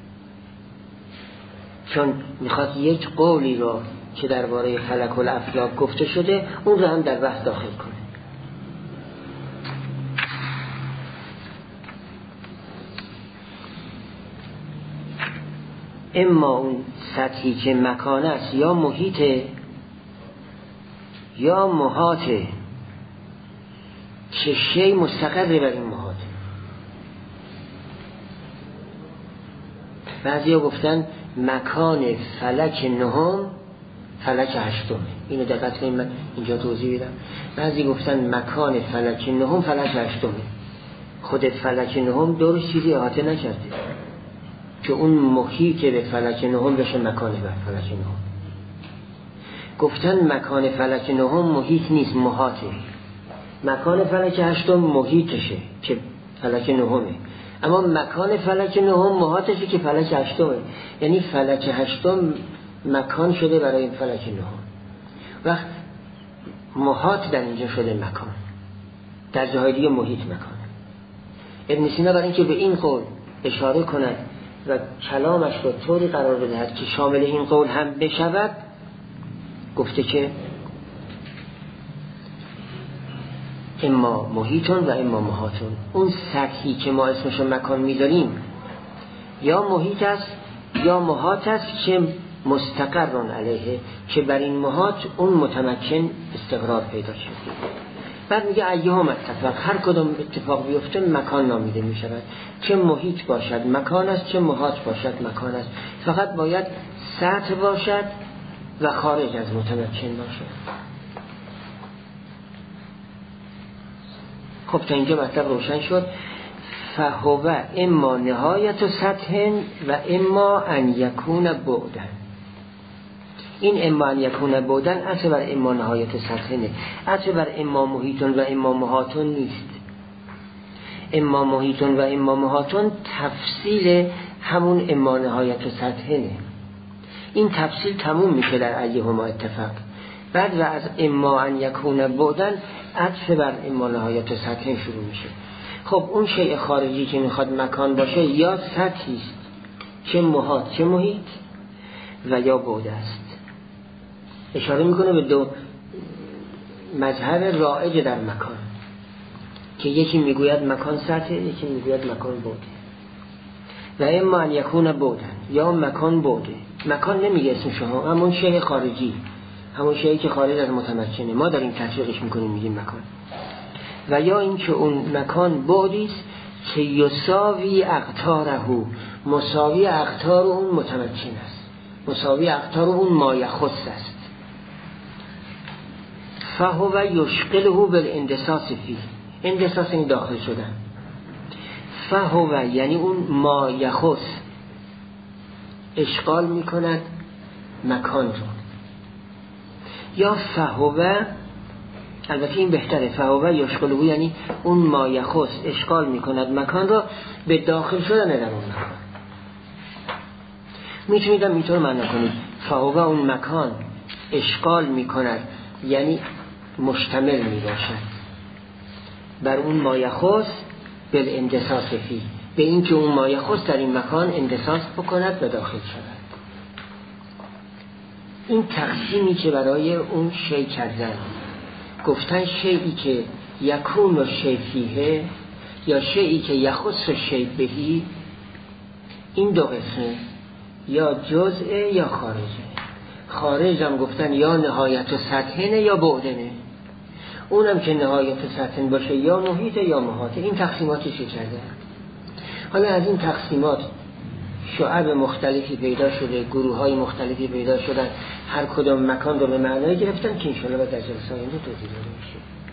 چون میخواد یک قولی رو که درباره فلک الافلاک گفته شده اون رو هم در بحث داخل کنه. اما اون سطحی که مکان است یا محیطه یا محاطه که شی مستقر بر این محاطه. بعضی ها گفتن مکان فلک نهم فلک هشتم، اینو دقت کنید من اینجا توضیح میدم. بعضی گفتن مکان فلک نهم فلک هشتم، خود فلک نهم دورش چیزی احاطه نکرده که اون محیط به فلک نهم بشه مکان بر فلک نهم. گفتن مکان فلک نهم محیط نیست، محاطه. مکان فلک هشتم محیطشه که فلک نهمه، اما مکان فلک نهم محاطشه که فلک هشتمه. یعنی فلک هشتم مکان شده برای این فلک نهم، وقت محاط در اینجا شده مکان، در جاهای دیگه محیط مکان. ابن سینا برای اینکه به این قول اشاره کند و کلامش رو طوری قرار بدهد که شامل این قول هم بشود، گفته که اما محیطون و اما محاطون. اون سطحی که ما اسمش مکان میذاریم یا محیط است یا محاط است که مستقرون علیه، که بر این محاط اون متمکن استقرار پیدا شده. بعد میگه ایهم اتفاق، هر کدوم اتفاق بیفته مکان نامیده میشود. چه محیط باشد مکان است، چه محاط باشد مکان است. فقط باید سطح باشد و خارج از متمکن باشد. خب تا اینجا مطلب روشن شد. فهو اما نهایت و سطح و اما ان یکون بعدن. این اما ان یکون بعدن اصل بر اما نهایت و سطحنه، اصل بر اما محیطون و اما محاطون نیست. اما محیطون و اما محاطون تفصیل همون اما نهایت و سطحنه. این تفصیل تموم میشه در ایهما اتفاق. بعد و از اما ان یکون بعدن عطف بر اما نهایت و سطحن شروع میشه. خب اون شیء خارجی که میخواد مکان باشه یا سطحی است، چه محاط چه محیط، و یا بعد است. اشاره میکنه به دو مذهب رائج در مکان که یکی میگوید مکان سطحه، یکی میگوید مکان بعده. و اما ان یکون بعدن، یا مکان بعده. مکان نمیگه اسم شما، همون شیء خارجی، همون شیئی که خارج از متمکنه، ما داریم تطبیقش میکنیم میگیم مکان. و یا اینکه اون مکان بعدی است که یساوی اقطاره، مساوی اقطار اون متمکن است، مساوی اقطار اون ما یخص است. فهو یشغله بالاندساس فی، اندساس این داخل شدن. فهو یعنی اون ما یخص اشغال میکند مکان رو. یا فهو البته این بهتره. فهو یشغله یعنی اون ما یخص اشغال میکند مکان را به داخل شدن در اون مکان. میتونید هم اینطور معنی کنید فهو اون مکان اشغال میکند یعنی مشتمل میباشد بر اون ما یخص بالاندساس فی، به این که اون ما یخص در این مکان اندساس بکند و داخل شود. این تقسیمی که برای اون شی کردن، گفتن شیئی که یکون و شی فیه یا شیئی که یخص و شی بهی، این دو قسمه، یا جزء یا خارجه. خارج هم گفتن یا نهایت و سطحنه یا بعدنه، اونم که نهایت و سطحن باشه یا محیط یا محاطه. این تقسیماتی چه کرده؟ حالا از این تقسیمات شعب مختلفی پیدا شده، گروه های مختلفی پیدا شدن، هر کدام مکان رو به معنای گرفتن که انشاءالله در جلسه آینده توضیح داده میشه.